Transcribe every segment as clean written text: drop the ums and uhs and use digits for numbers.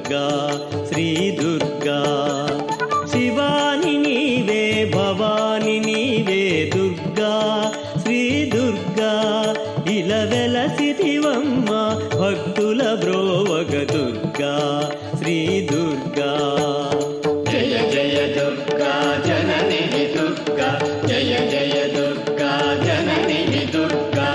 దుర్గా శ్రీ దుర్గా. శివాని నీవే భవాని నీవే దుర్గా శ్రీ దుర్గా. ఇలా వెలసితివమ్మ భక్తుల బ్రోవగ దుర్గా శ్రీ దుర్గా. జయ జయ దుర్గా జనని దుర్గా, జయ జయ దుర్గా జనని దుర్గా.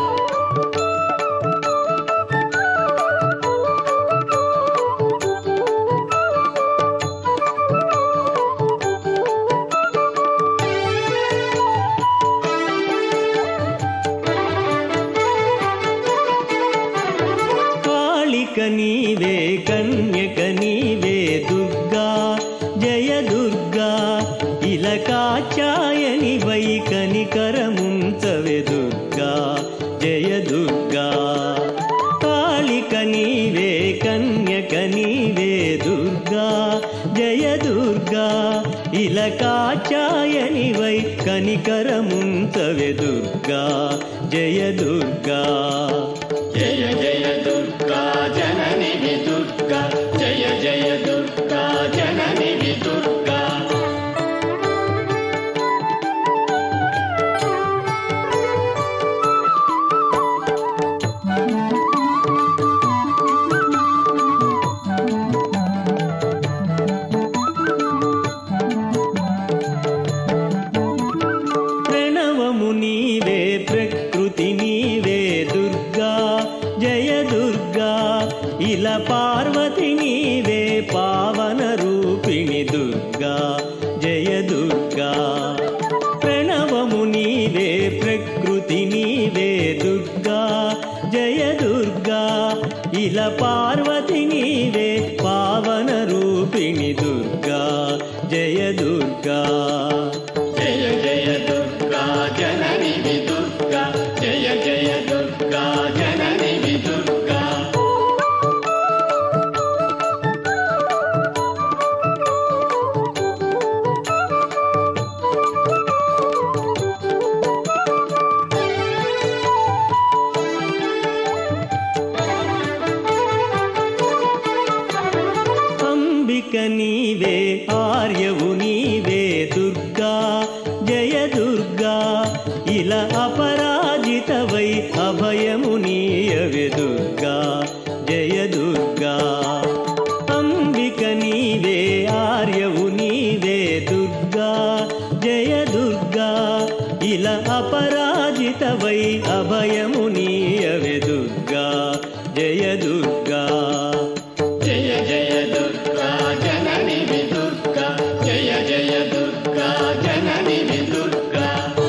కాళిక నీవే కన్యక నీవే దుర్గా జయ దుర్గా. ఇలా కాచాయని వై కనికరముంచవే దుర్గా జయ దుర్గా. కాళిక నీవే కన్యక నీవే దుర్గా జయ దుర్గా. ఇలా కాచాయని వై కనికరముంచవే దుర్గా జయ దుర్గా. జయ జయ దుర్గా జనని దుర్గా, జయ జయ దుర్గా జనని దుర్గా. ప్రణవము నీవే ప్రకృతి నీవే దుర్గా జయ దుర్గా. ఇలా పార్వతి నీవే పావన రూపిణి దుర్గా జయ దుర్గా. ప్రణవము నీవే ప్రకృతి నీవే దుర్గా జయ దుర్గా. ఇలా పార్వతి నీవే పావన రూపిణి దుర్గా జయ దుర్గా. జయ జయ దుర్గా జనని దుర్గా, జయ జయ దుర్గా జనని దుర్గా. అంబిక నీవే ఆర్యవు నీవే దుర్గా జయ దుర్గా. ఇలా అపరాజితవై అభయము నీయవే దుర్గా జయ దుర్గా. అంబిక నీవే ఆర్యవు నీవే దుర్గా జయ దుర్గా. ఇలా అపరాజితవై అభయము నీయవే దుర్గా జయ దుర్గా. జయ జయ దుర్గా జనని దుర్గా, జయ జయ దుర్గా జనని దుర్గా.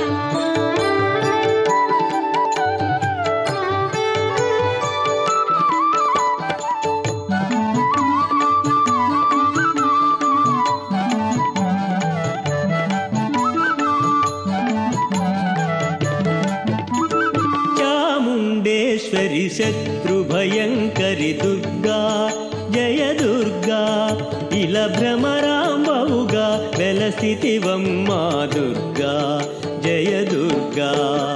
చాముండేశ్వరి శత్రుభయంకరి దుర్గా జయ దుర్గా. ఇలా భ్రమరాంబవుగా వెలసితివమ్మా దుర్గా జయ దుర్గా.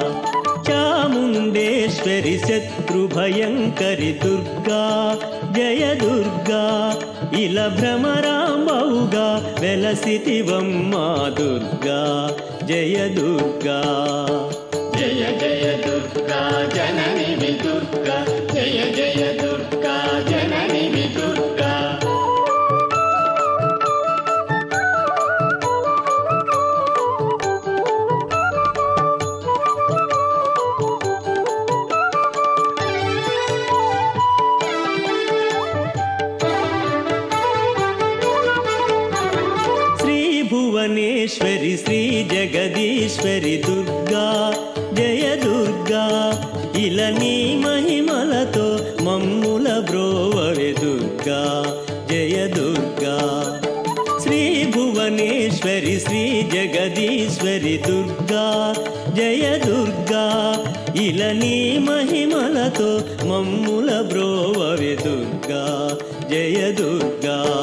చాముండేశ్వరి శత్రుభయంకరి దుర్గా జయ దుర్గా. ఇలా భ్రమరాంబవుగా వెలసితివమ్మా దుర్గా జయ దుర్గా. జయ జయ దుర్గా జనని దుర్గా, జయ జయ దుర్గా జనని దుర్గా. శ్రీ భువనేశ్వరి శ్రీ జగదీశ్వరి దుర్గా జయ దుర్గా. ఇలా నీ మహిమలతో మమ్ముల బ్రోవవే దుర్గా జయ దుర్గా. శ్రీ భువనేశ్వరి శ్రీ జగదీశ్వరి దుర్గా జయ దుర్గా. ఇలా నీ మహిమలతో మమ్ముల బ్రోవవే దుర్గా జయ దుర్గా.